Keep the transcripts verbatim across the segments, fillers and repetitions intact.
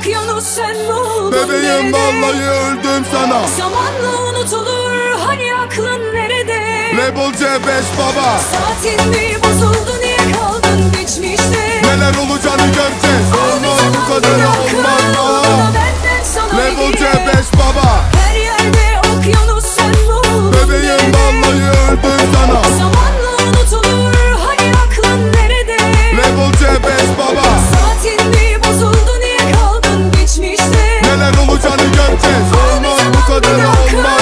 okyanus sen buldun. Bebeğim vallahi öldüm sana. Zamanla unutulur hani aklın nerede? Label C beş baba. Saatin mi bozuldu, niye kaldın geçmişte? Neler olacağını göreceğiz. Olmaz bu kadarı olmaz. Label C beş baba. Her yerde okyanus sen buldun. Bebeğim vallahi öldüm sana. Zamanla unutulur hani aklın nerede? Label C beş baba. Saatin mi bozuldu, niye kaldın geçmişte? Neler olacağını göreceğiz. Olmaz bu kadarı olmaz.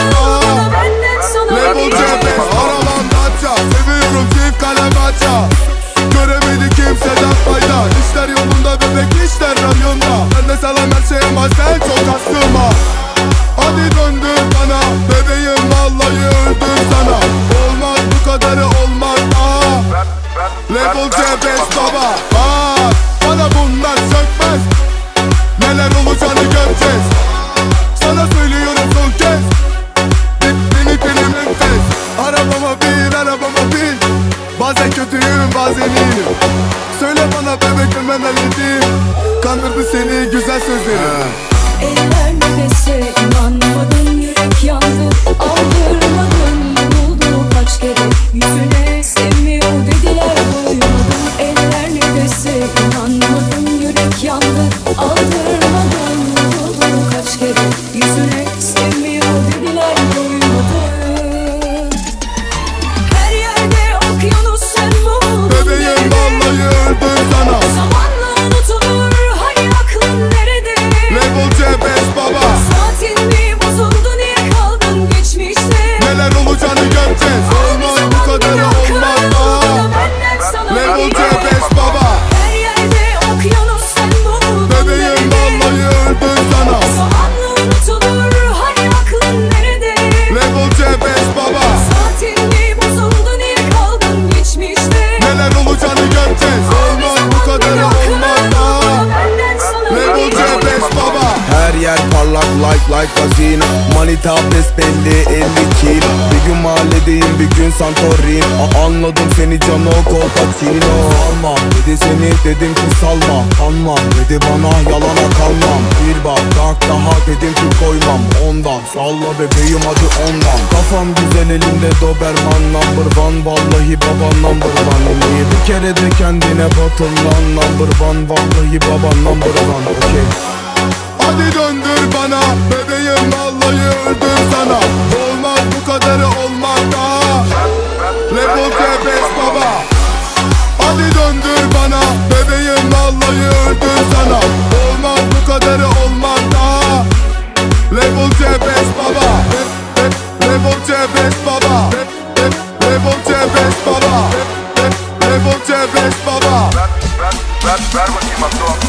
Label C beş aralandaça. Seviyorum çift kalem aça. Göremedi kimseden fayda. İşler yolunda bebek, işler rayonda. Ben de selam her şey ama sen çok aslıma. Hadi döndür bana. Bebeğim vallahi öldüm sana. Olmaz bu kadarı olmaz. Aa. Label C beş baba. Bak bana bunlar sökmez. Neler olacağını göreceğiz. Sana söylüyorum son kez. Beni benim enfes. Arabama bin, arabama bin. Bazen kötüyüm, bazen iyiyim. Söyle bana bebek hemen halledeyim. Kandırdı seni güzel sözleri. Eller nefese inanmadın, yürek yandı. Aldırmadın, buldu kaç kere. Yüzüne sevmiyor dediler, duymadın. Eller nefese inanmadın, yürek yandı. Aldırmadın, buldu kaç kere. Yüzüne sevmiyor dediler, duymadın. Her yerde okyanus sen buldun. Bebeğim vallahi öldüm sana. Zamanla unutulur hani aklın nerede? Label C beş baba. Saatin mi bozuldu, niye kaldın geçmişte? Neler olacağını göreceğiz. Olmaz bu kadarı olmaz. Label C beş baba. Her yerde okyanus sen buldun. Bebeğim vallahi öldüm sana. Zamanla unutulur hani aklın nerede? Label C beş baba. Saatin mi bozuldu, niye kaldın geçmişte? Neler olacağını göreceğiz. Olmaz bu kadarı olmaz. Label C beş baba. Her yer parlak like like gazino. Manita besbelli elli kilo. Bir gün mahalledeyim bir gün Santorin. A Anladım seni Cano Colpacino. Alma dedi seni dedim ki salma. Anlam dedi bana yalana kalmam. Bir bardak daha dedim ki koymam. Ondan salla bebeğim adı ondan. Kafam güzel elimde Doberman number one. Vallahi baba number one. Niye bir kere de kendine batırlan number one. Vallahi baba number one. Okay. Hadi döndür bana. Bebeğim vallahi öldüm sana. Olmaz bu kadarı olmaz daha. Label C beş baba. Hadi döndür bana. Bebeğim vallahi öldüm sana. Olmaz bu kadarı olmaz daha. Label C beş baba. Label C beş baba. Label C beş baba. Label C beş baba. Ver, ver, ver bakayım Abdullah.